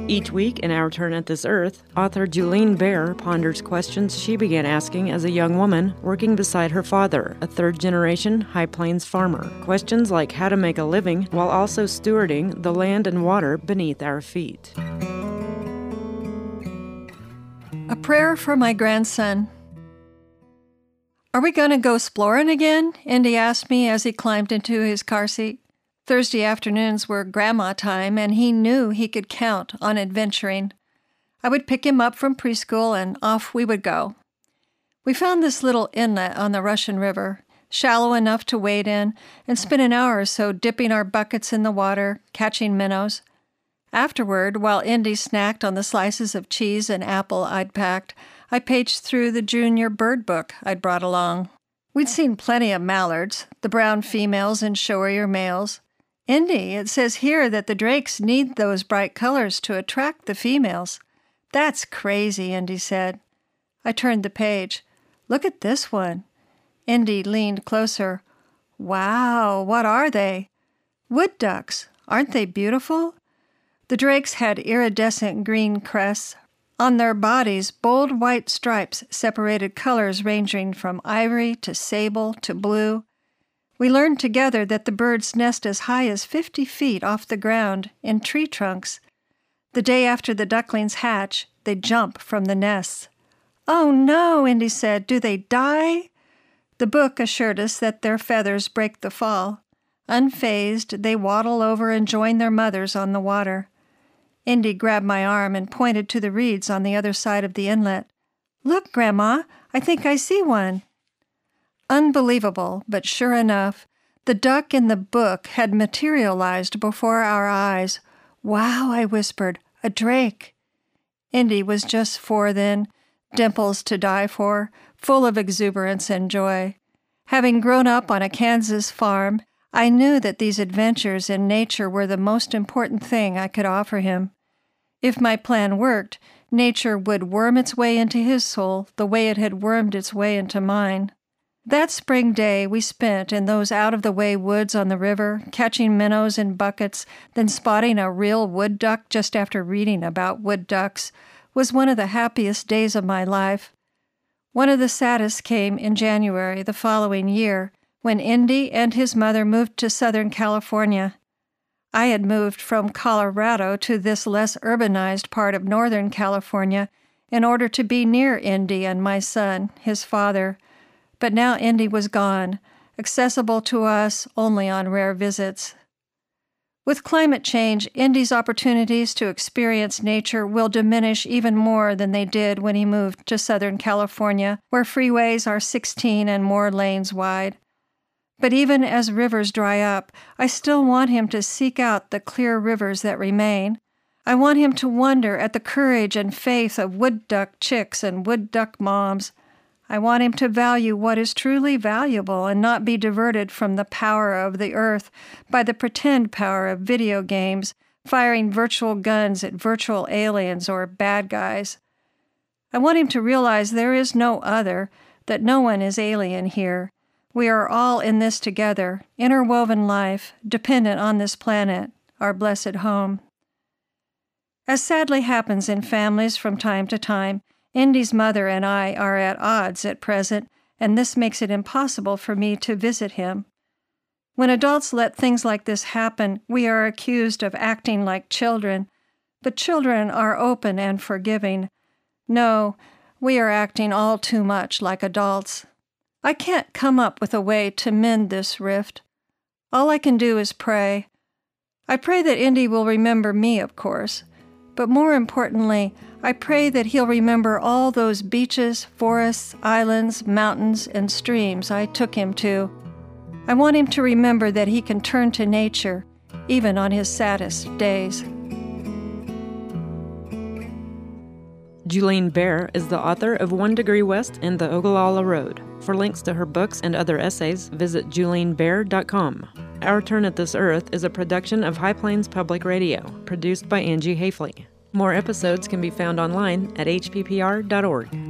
Each week in Our Turn at This Earth, author Julene Baer ponders questions she began asking as a young woman working beside her father, a third-generation High Plains farmer. Questions like how to make a living while also stewarding the land and water beneath our feet. A prayer for my grandson. "Are we going to go exploring again?" Indy asked me as he climbed into his car seat. Thursday afternoons were grandma time, and he knew he could count on adventuring. I would pick him up from preschool, and off we would go. We found this little inlet on the Russian River, shallow enough to wade in, and spent an hour or so dipping our buckets in the water, catching minnows. Afterward, while Indy snacked on the slices of cheese and apple I'd packed, I paged through the junior bird book I'd brought along. We'd seen plenty of mallards, the brown females and showier males. "Indy, it says here that the drakes need those bright colors to attract the females." "That's crazy," Indy said. I turned the page. "Look at this one." Indy leaned closer. "Wow, what are they?" "Wood ducks. Aren't they beautiful?" The drakes had iridescent green crests. On their bodies, bold white stripes separated colors ranging from ivory to sable to blue. We learned together that the birds nest as high as 50 feet off the ground in tree trunks. The day after the ducklings hatch, they jump from the nests. "Oh no," Indy said, "do they die?" The book assured us that their feathers break the fall. Unfazed, they waddle over and join their mothers on the water. Indy grabbed my arm and pointed to the reeds on the other side of the inlet. "Look, Grandma, I think I see one." Unbelievable, but sure enough, the duck in the book had materialized before our eyes. "Wow," I whispered, "a drake." Indy was just 4 then, dimples to die for, full of exuberance and joy. Having grown up on a Kansas farm, I knew that these adventures in nature were the most important thing I could offer him. If my plan worked, nature would worm its way into his soul the way it had wormed its way into mine. That spring day we spent in those out-of-the-way woods on the river, catching minnows in buckets, then spotting a real wood duck just after reading about wood ducks, was one of the happiest days of my life. One of the saddest came in January the following year, when Indy and his mother moved to Southern California. I had moved from Colorado to this less urbanized part of Northern California in order to be near Indy and my son, his father. But now Indy was gone, accessible to us only on rare visits. With climate change, Indy's opportunities to experience nature will diminish even more than they did when he moved to Southern California, where freeways are 16 and more lanes wide. But even as rivers dry up, I still want him to seek out the clear rivers that remain. I want him to wonder at the courage and faith of wood duck chicks and wood duck moms. I want him to value what is truly valuable and not be diverted from the power of the earth by the pretend power of video games, firing virtual guns at virtual aliens or bad guys. I want him to realize there is no other, that no one is alien here. We are all in this together, interwoven life, dependent on this planet, our blessed home. As sadly happens in families from time to time, Indy's mother and I are at odds at present, and this makes it impossible for me to visit him. When adults let things like this happen, we are accused of acting like children, but children are open and forgiving. No, we are acting all too much like adults. I can't come up with a way to mend this rift. All I can do is pray. I pray that Indy will remember me, of course, but more importantly, I pray that he'll remember all those beaches, forests, islands, mountains, and streams I took him to. I want him to remember that he can turn to nature, even on his saddest days. Julene Baer is the author of 1 Degree West and the Ogallala Road. For links to her books and other essays, visit julenebaer.com. Our Turn at This Earth is a production of High Plains Public Radio, produced by Angie Hafley. More episodes can be found online at hppr.org.